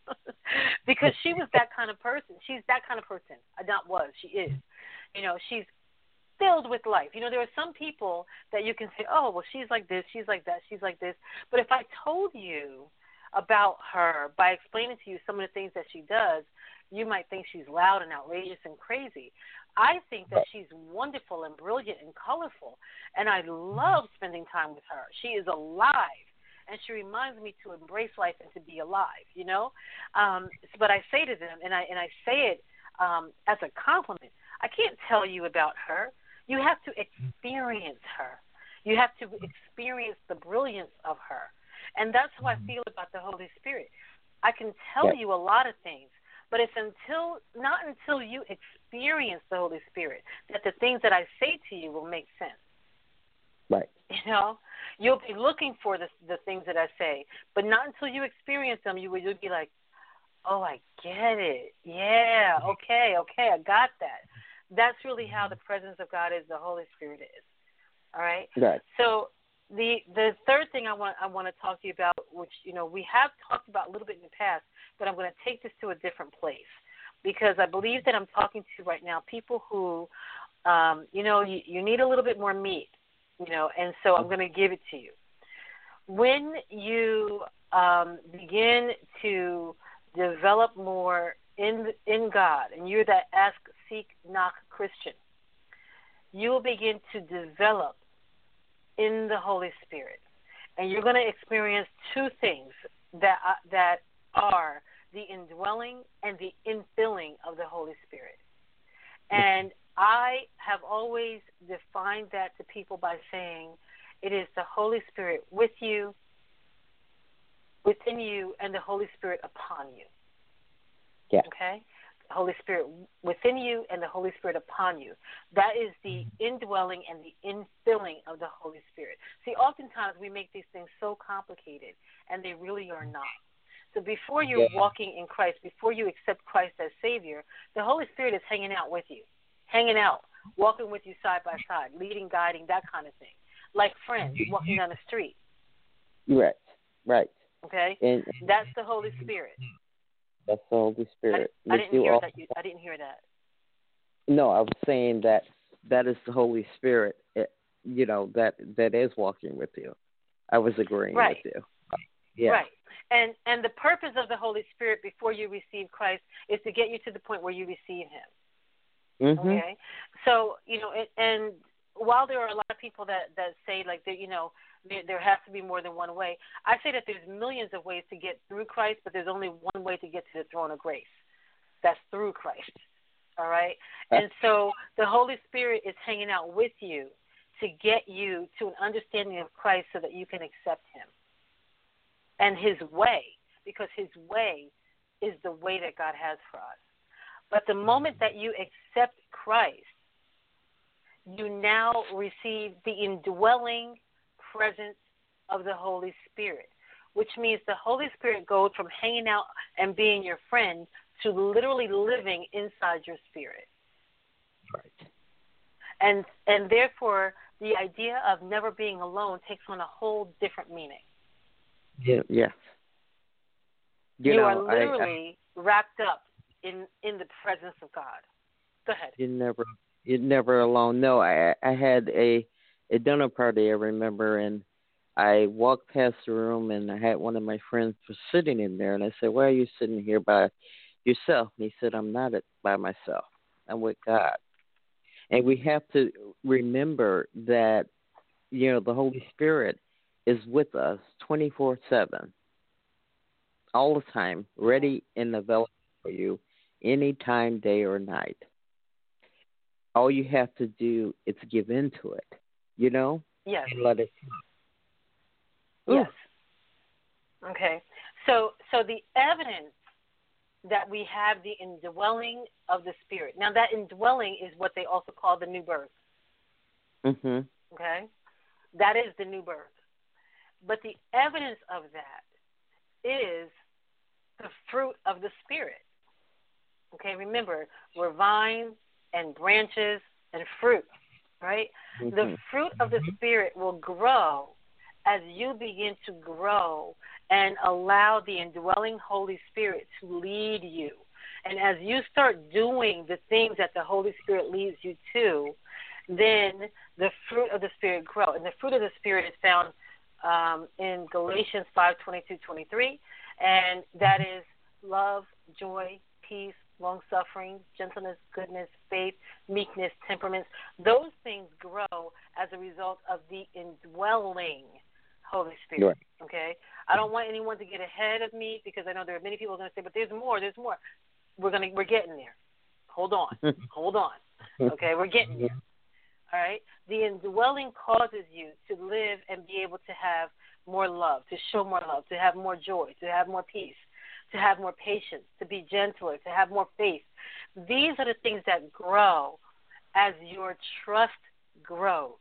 Because she was that kind of person. She's that kind of person. Uh, Not was. She is. You know, she's filled with life. You know, there are some people that you can say, oh, well, she's like this, she's like that, she's like this. But if I told you about her by explaining to you some of the things that she does, you might think she's loud and outrageous and crazy. I think that she's wonderful and brilliant and colorful, and I love spending time with her. She is alive, and she reminds me to embrace life and to be alive, you know. Um, but I say to them, and I and I say it um, as a compliment, I can't tell you about her. You have to experience her. You have to experience the brilliance of her. And that's how I feel about the Holy Spirit. I can tell Yes. you a lot of things, but it's until not until you experience the Holy Spirit that the things that I say to you will make sense. Right. You know, you'll be looking for the the things that I say, but not until you experience them, you will you'll be like, oh, I get it. Yeah, okay, okay, I got that. That's really how the presence of God is, the Holy Spirit is. All right? Right. So the the third thing I want I want to talk to you about, which, you know, we have talked about a little bit in the past, but I'm going to take this to a different place because I believe that I'm talking to right now people who, um, you know, you, you need a little bit more meat, you know, and so I'm going to give it to you. When you um, begin to develop more in in God, and you're that ask, seek, knock Christian, you will begin to develop in the Holy Spirit, and you're going to experience two things that uh, that are the indwelling and the infilling of the Holy Spirit. And I have always defined that to people by saying It is the Holy Spirit with you, within you, and the Holy Spirit upon you. Yeah. Okay? The Holy Spirit within you and the Holy Spirit upon you. That is the indwelling and the infilling of the Holy Spirit. See, oftentimes we make these things so complicated, and they really are not. So before you're Yeah. walking in Christ, before you accept Christ as Savior, the Holy Spirit is hanging out with you, hanging out, walking with you side by side, leading, guiding, that kind of thing, like friends walking down the street. Right, right. Okay, And, that's the Holy Spirit. That's the Holy Spirit. I, I With didn't you hear all- that. You, I didn't hear that. No, I was saying that that is the Holy Spirit. It, you know that that is walking with you. I was agreeing Right. with you. Yeah. Right. And and the purpose of the Holy Spirit before you receive Christ is to get you to the point where you receive Him. Mm-hmm. Okay. So you know, it, and while there are a lot of people that that say like that, you know, there, there has to be more than one way. I say that there's millions of ways to get through Christ, but there's only one way to get to the throne of grace. That's through Christ. All right. And so the Holy Spirit is hanging out with you to get you to an understanding of Christ so that you can accept Him and His way, because His way is the way that God has for us. But the moment that you accept Christ, you now receive the indwelling presence of the Holy Spirit, which means the Holy Spirit goes from hanging out and being your friend to literally living inside your spirit. Right. And and therefore, the idea of never being alone takes on a whole different meaning. Yeah. Yes. You, You, know, are I, literally I, wrapped up in, in the presence of God. Go ahead. You're never, you're never alone. No, I, I had a, a dinner party. I remember, and I walked past the room, and I had one of my friends was sitting in there, and I said, "Why are you sitting here by yourself?" And he said, "I'm not by myself. I'm with God." And we have to remember that, you know, the Holy Spirit is with us twenty-four seven, all the time, ready and available for you, anytime, day or night. All you have to do is give into it, you know, Yes. and let it flow. Yes. Okay. So so the evidence that we have the indwelling of the Spirit. Now that indwelling is what they also call the new birth. Mhm. Okay? That is the new birth. But the evidence of that is the fruit of the Spirit. Okay, remember, we're vines and branches and fruit, right? Mhm. The fruit of the Spirit will grow as you begin to grow and allow the indwelling Holy Spirit to lead you. And as you start doing the things that the Holy Spirit leads you to, then the fruit of the Spirit grow. And the fruit of the Spirit is found um, in Galatians five twenty-two twenty-three, and that is love, joy, peace, long-suffering, gentleness, goodness, faith, meekness, temperance. Those things grow as a result of the indwelling Holy Spirit. Right. Okay? I don't want anyone to get ahead of me because I know there are many people going to say, but there's more, there's more. We're going to, we're getting there. Hold on. Hold on. Okay? We're getting there. All right? The indwelling causes you to live and be able to have more love, to show more love, to have more joy, to have more peace, to have more patience, to be gentler, to have more faith. These are the things that grow as your trust grows.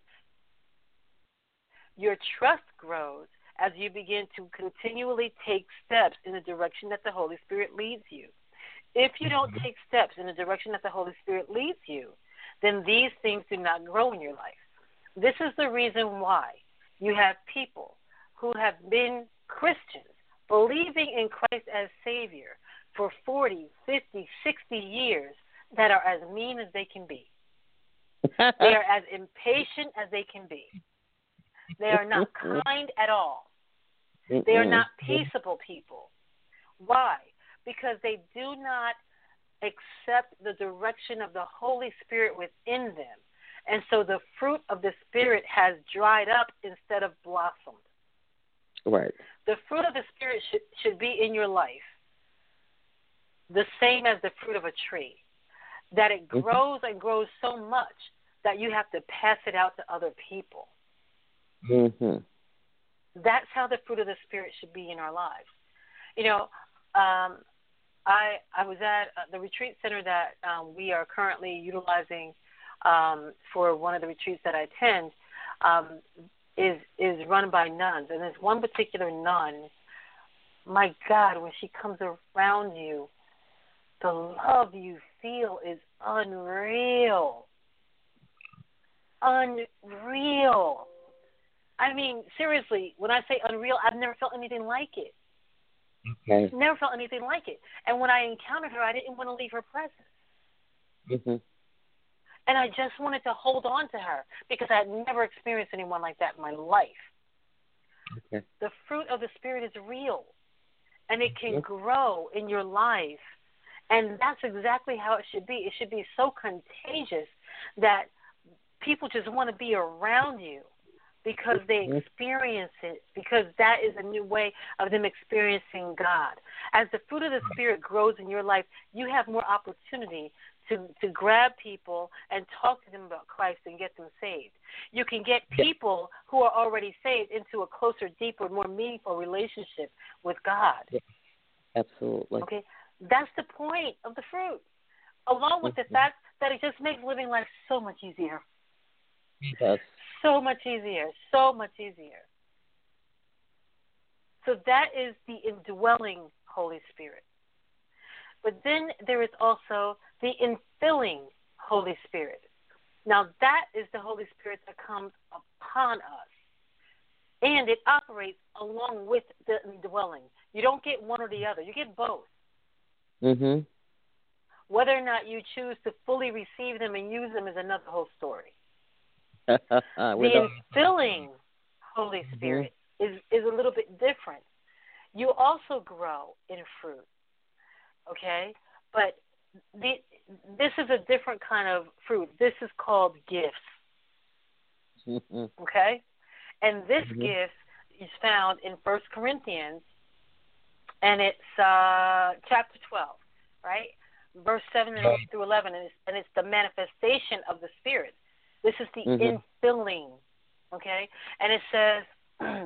Your trust grows as you begin to continually take steps in the direction that the Holy Spirit leads you. If you don't take steps in the direction that the Holy Spirit leads you, then these things do not grow in your life. This is the reason why you have people who have been Christians, believing in Christ as Savior for forty, fifty, sixty years, that are as mean as they can be. They are as impatient as they can be. They are not kind at all. They are not peaceable people. Why? Because they do not accept the direction of the Holy Spirit within them. And so the fruit of the Spirit has dried up instead of blossomed. Right. The fruit of the Spirit should, should be in your life the same as the fruit of a tree, that it grows and grows so much that you have to pass it out to other people. Mm-hmm. That's how the fruit of the Spirit should be in our lives. You know, um, I I was at the retreat center that um, we are currently utilizing um, for one of the retreats that I attend. Um, is is run by nuns, and there's one particular nun. My God, when she comes around you, the love you feel is unreal. Unreal. I mean, seriously, when I say unreal, I've never felt anything like it. Okay. Never felt anything like it. And when I encountered her, I didn't want to leave her presence. Mm-hmm. And I just wanted to hold on to her because I had never experienced anyone like that in my life. Okay. The fruit of the Spirit is real, and it can Mm-hmm. grow in your life. And that's exactly how it should be. It should be so contagious that people just want to be around you because they experience it, because that is a new way of them experiencing God. As the fruit of the Spirit grows in your life, you have more opportunity to, to grab people and talk to them about Christ and get them saved. You can get people who are already saved into a closer, deeper, more meaningful relationship with God. Yeah. Absolutely. Okay? That's the point of the fruit, along with the fact that it just makes living life so much easier. Yes. So much easier, so much easier. So that is the indwelling Holy Spirit. But then there is also the infilling Holy Spirit. Now that is the Holy Spirit that comes upon us. And it operates along with the indwelling. You don't get one or the other. You get both. Mm-hmm. Whether or not you choose to fully receive them and use them is another whole story. The infilling Holy Spirit mm-hmm. is, is a little bit different. You also grow in fruit, okay? But the, this is a different kind of fruit. This is called gifts, mm-hmm. okay? And this mm-hmm. gift is found in First Corinthians, and it's uh, chapter twelve, right? Verse seven through eleven, and it's, and it's the manifestation of the Spirit. This is the mm-hmm. infilling, okay? And it says,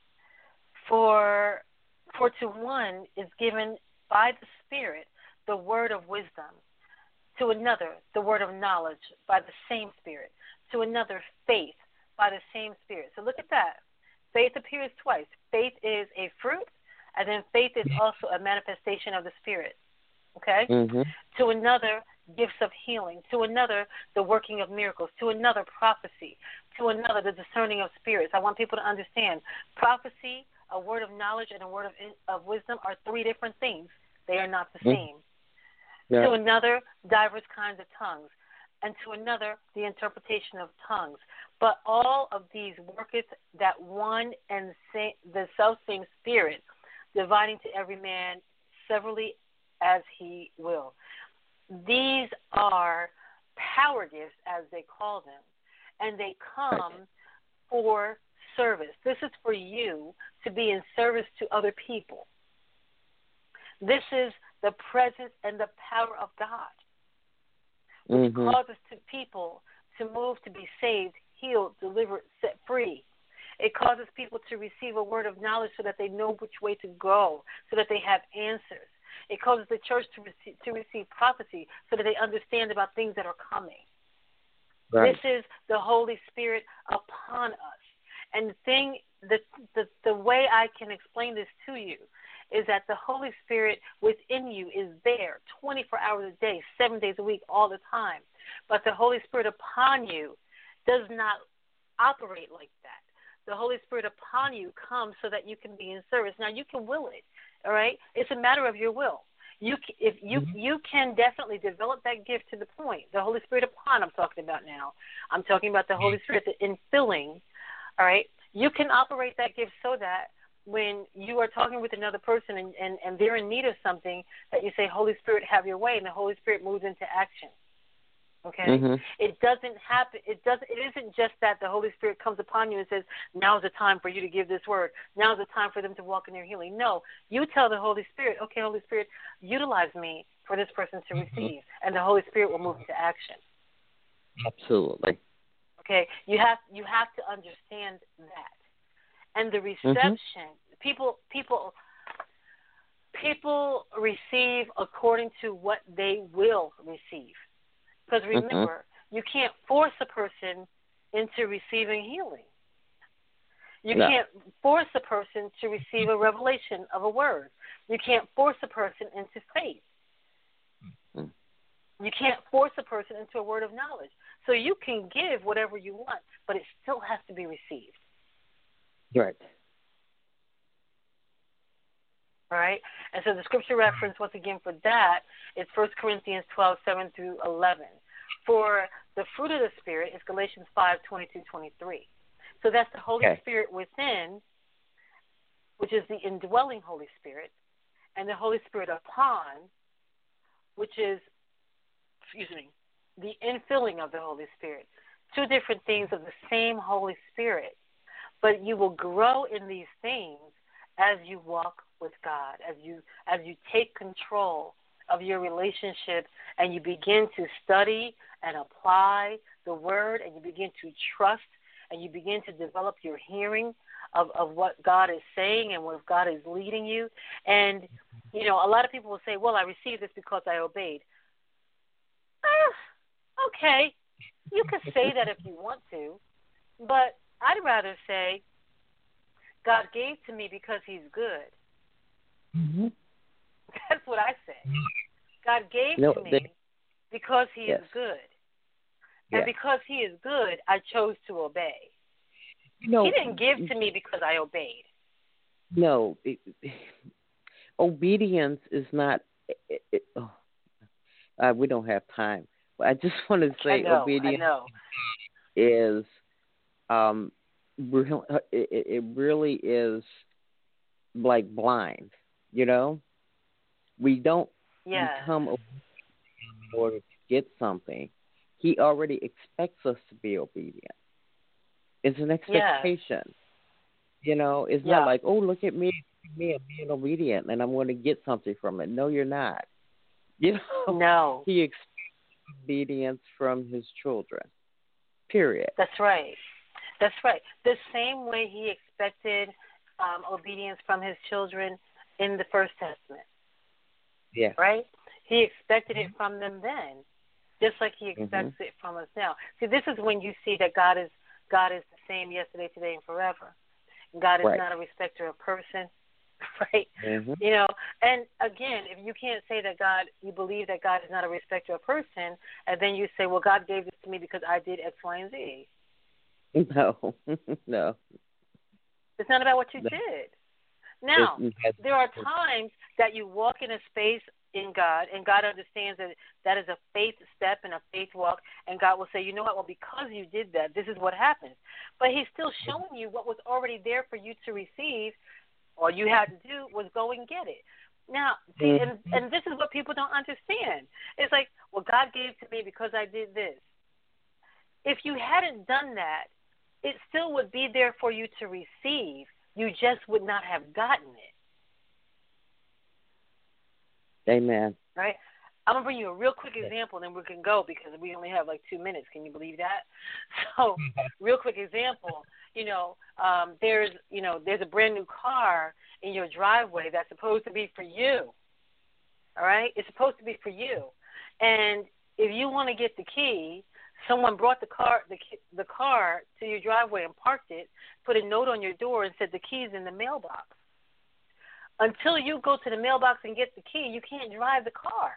for, for to one is given by the Spirit the word of wisdom, to another the word of knowledge by the same Spirit, to another faith by the same Spirit. So look at that. Faith appears twice. Faith is a fruit, and then faith is also a manifestation of the Spirit. Okay? Mm-hmm. To another, gifts of healing. To another, the working of miracles. To another, prophecy. To another, the discerning of spirits. I want people to understand prophecy, a word of knowledge, and a word of, of wisdom are three different things. They are not the mm-hmm. same. Yeah. To another, diverse kinds of tongues. And to another, the interpretation of tongues. But all of these worketh that one and same, the self-same Spirit, dividing to every man severally as he will. These are power gifts, as they call them, and they come for service. This is for you to be in service to other people. This is the presence and the power of God, which mm-hmm. causes to people to move to be saved, healed, delivered, set free. It causes people to receive a word of knowledge so that they know which way to go, so that they have answers. It causes the church to receive, to receive prophecy so that they understand about things that are coming. Right. This is the Holy Spirit upon us. And the thing, the, the the way I can explain this to you is that the Holy Spirit within you is there twenty-four hours a day, seven days a week, all the time. But the Holy Spirit upon you does not operate like that. The Holy Spirit upon you comes so that you can be in service. Now, you can will it, all right? It's a matter of your will. You, if you, mm-hmm. you can definitely develop that gift to the point. The Holy Spirit upon I'm talking about now. I'm talking about the Holy Spirit, the infilling, all right? You can operate that gift so that when you are talking with another person and, and, and they're in need of something, that you say, Holy Spirit, have your way, and the Holy Spirit moves into action. Okay, mm-hmm. It doesn't happen. It doesn't. It isn't just that the Holy Spirit comes upon you and says, "Now's the time for you to give this word. Now's the time for them to walk in their healing." No, you tell the Holy Spirit, "Okay, Holy Spirit, utilize me for this person to receive," and the Holy Spirit will move into action. Absolutely. Okay, you have you have to understand that, and the reception. Mm-hmm. People people people receive according to what they will receive. Because remember, mm-hmm. you can't force a person into receiving healing. You no. can't force a person to receive a revelation of a word. You can't force a person into faith. Mm-hmm. You can't force a person into a word of knowledge. So you can give whatever you want, but it still has to be received. Right. All right? And so the scripture reference, once again, for that is First Corinthians twelve, seven through eleven. For the fruit of the Spirit is Galatians five, twenty-two, twenty-three. So that's the Holy okay. Spirit within, which is the indwelling Holy Spirit, and the Holy Spirit upon, which is, excuse me, the infilling of the Holy Spirit. Two different things of the same Holy Spirit. But you will grow in these things as you walk with God, as you as you take control of your relationship and you begin to study and apply the word and you begin to trust and you begin to develop your hearing of, of what God is saying and where God is leading you. And, you know, a lot of people will say, well, I received this because I obeyed. Uh, okay, you can say that if you want to, but I'd rather say God gave to me because he's good. Mm-hmm. That's what I say. God gave no, to me they, because he yes. is good. And yes. because he is good, I chose to obey. You know, he didn't give to me because I obeyed. No. It, obedience is not it, it, oh, uh, we don't have time. But I just want to say I know, obedience I know. is um, it, it really is like blind, you know? We don't yeah. become obedient in order to get something. He already expects us to be obedient. It's an expectation. Yeah. You know, it's yeah. not like, oh, look at me, me, I'm being obedient, and I'm going to get something from it. No, you're not. You know, no. He expects obedience from his children. Period. That's right. That's right. The same way he expected um, obedience from his children in the First Testament. Yeah. Right? He expected it from them then, just like he expects mm-hmm. it from us now. See, this is when you see that God is God is the same yesterday, today, and forever. God is right. not a respecter of person, right? Mm-hmm. You know, and again, if you can't say that God, you believe that God is not a respecter of person, and then you say, well, God gave this to me because I did X, Y, and Z. No, no. It's not about what you no. did. Now, there are times that you walk in a space in God, and God understands that that is a faith step and a faith walk, and God will say, you know what, well, because you did that, this is what happens. But he's still showing you what was already there for you to receive. All you had to do was go and get it. Now, see, and, and this is what people don't understand. It's like, well, God gave to me because I did this. If you hadn't done that, it still would be there for you to receive. You just would not have gotten it. Amen. Right? I'm going to bring you a real quick example, and then we can go because we only have like two minutes. Can you believe that? So, real quick example, you know, um, there's, you know, there's a brand new car in your driveway that's supposed to be for you. All right? It's supposed to be for you. And if you want to get the key, someone brought the car the the car to your driveway and parked it, put a note on your door and said the key's in the mailbox. Until you go to the mailbox and get the key, you can't drive the car.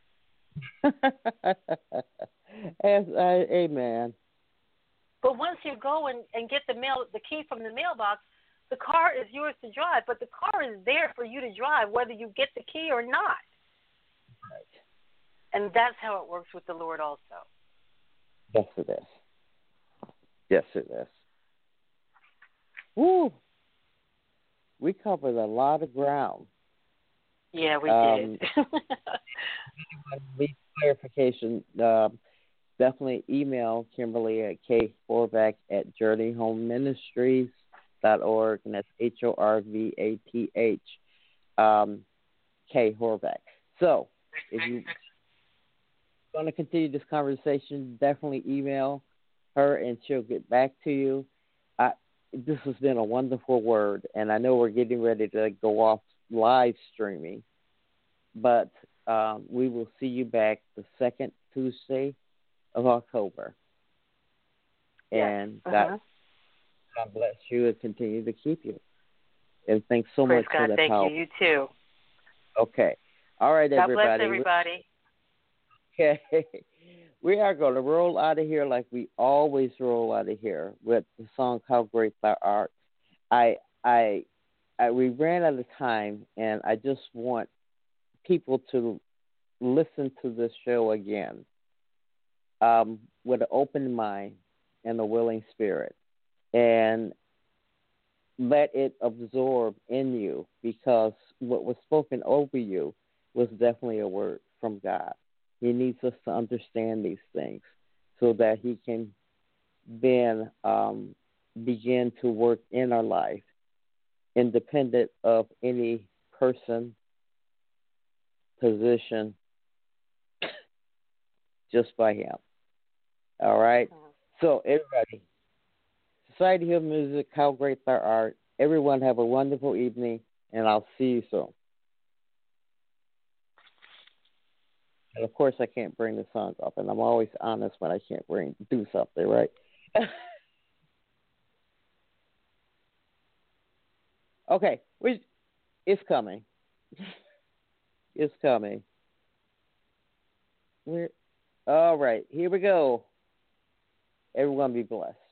As, uh, amen. But once you go and, and get the mail the key from the mailbox, the car is yours to drive, but the car is there for you to drive whether you get the key or not. Right. And that's how it works with the Lord also. Yes, it is. Yes, it is. Woo! We covered a lot of ground. Yeah, we um, did. clarification, uh, definitely email Kimberly at k horvath at journey home ministries dot org, and that's H O R V A T H, um, K Horvath. So, if you want to continue this conversation, definitely email her, and she'll get back to you. I, this has been a wonderful word, and I know we're getting ready to go off live streaming, but um, we will see you back the second Tuesday of October. Yes. And uh-huh. God, God bless you and continue to keep you. And thanks so Praise much God. for that Thank power. you. You too. Okay. All right, God everybody. bless everybody. Okay. We are going to roll out of here like we always roll out of here with the song "How Great Thou Art." I, I, I, we ran out of time, and I just want people to listen to this show again um, with an open mind and a willing spirit, and let it absorb in you, because what was spoken over you was definitely a word from God. He needs us to understand these things so that he can then um, begin to work in our life independent of any person, position, just by him. All right? So, everybody, Society of Music, How Great Thou Art. Everyone have a wonderful evening, and I'll see you soon. And of course, I can't bring the song up, and I'm always honest when I can't bring do something, right? Okay, we, it's coming. It's coming. We're all right. Here we go. Everyone be blessed.